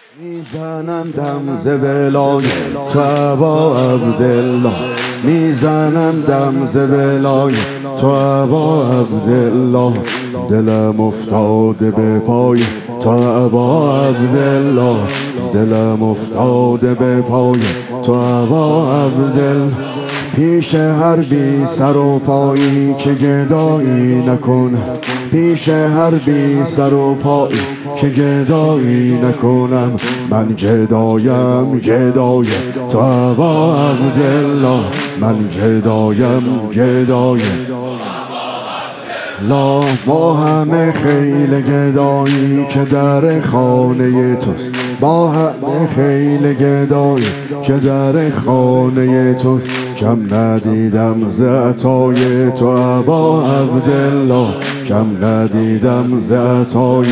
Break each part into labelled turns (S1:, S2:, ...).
S1: میزنم دم ز ولای تو ابا عبدالله، میزنم دم ز ولای تو ابا عبدالله. دلم افتاده به پای تو ابا عبدالله، دلم افتاده به پای تو ابا عبدالله. پیش هر بی سر و پایی که گدایی نکنم، پیش هر بی سر و پایی که گدایی نکنم. من گدایم گدای تو ابا عبدالله، من گدایم گدای لا. با همه خیل گدایی که در خانه توست، با همه خیل گدایی که در خانه توست. کم ندیدم ز عطای تو ابا عبدالله، کم ندیدم ز عطای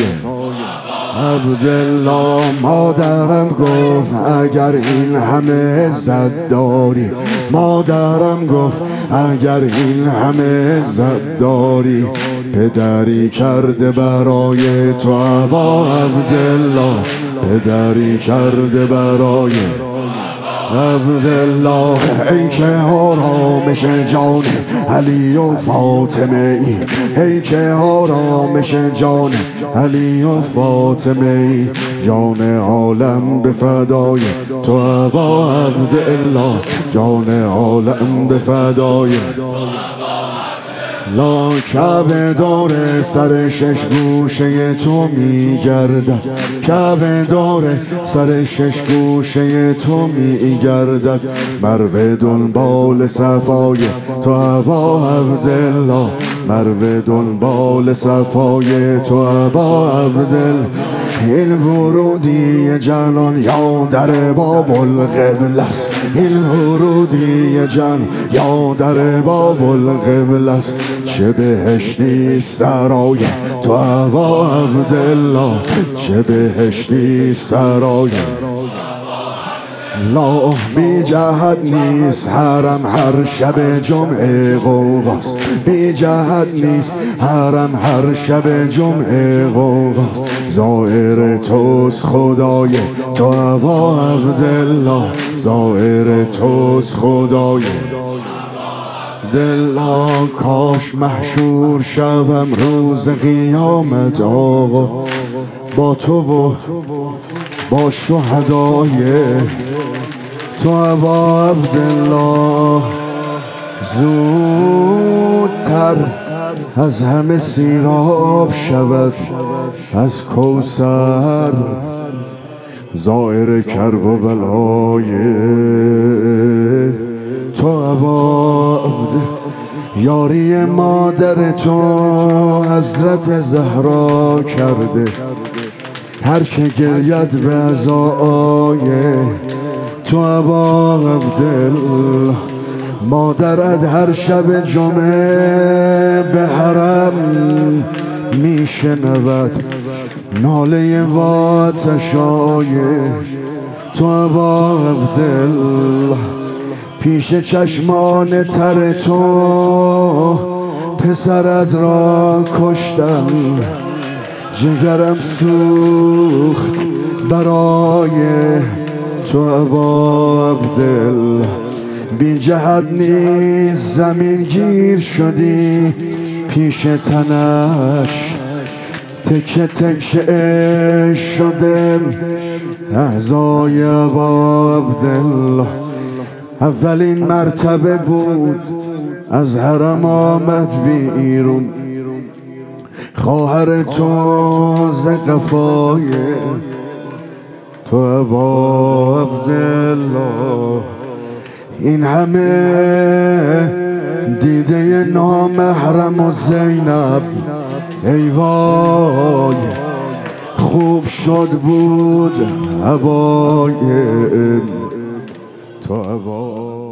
S1: عبدالله. مادرم گفت اگر این همه عزت داری، مادرم گفت اگر این همه عزت داری، پدری کرده برای تو ابا عبدالله، پدری کرده برای عبدالله. ای که آرامش جان علی و فاطمه ای، ای که آرامش جان علی و فاطمه ای. جان عالم به فدای تو ابا عبدالله، جان عالم به فدای لا. کعبه دور سر شش گوشه تو میگردد، کعبه دور سر شش گوشه تو میگردد. مروه دنبال صفای تو ابا عبدالله، مروه دنبال صفای تو ابا عبدالله. این ورودی جنان یا در باب القبله است، این ورودی جان یا در باب القبله است. چه بهشتی سرای تو ابا عبدالله، چه بهشتی سرای لا. بی جهت نیست حرم هر شب جمعه غوغاست، بی جهت نیست حرم هر شب جمعه غوغاست. ظاهر توست خدای تو ابا عبدالله، ظاهر توست خدای دلا. کاش محشور شوم روز قیامت آقا، با تو و با شهدای تو ابا عبدالله. زودتر از همه سیراب شود از کوثر ظاهر کرب و بلای تو ابا عبدالله. یاری مادر تو حضرت زهرا کرده، هر که گرید به عزای تو ابا عبدالله. مادرت هر شب جمعه به حرم میشنود ناله و آتشای تو ابا عبدالله. پیش چشمان تر تو پسرت را کشتم، جگرم سوخت برای تو ابا عبدالله. بی جهت نیست زمین گیر شدی پیش تنش، تکه تکه شده اعضای ابا عبدالله. اولین مرتبه بود از حرم آمد بیرون، خواهر تو ز قفای تو ابا عبدالله. این همه دیده نامحرم و زینب، ای وای خوب شد بود عبای تو ابا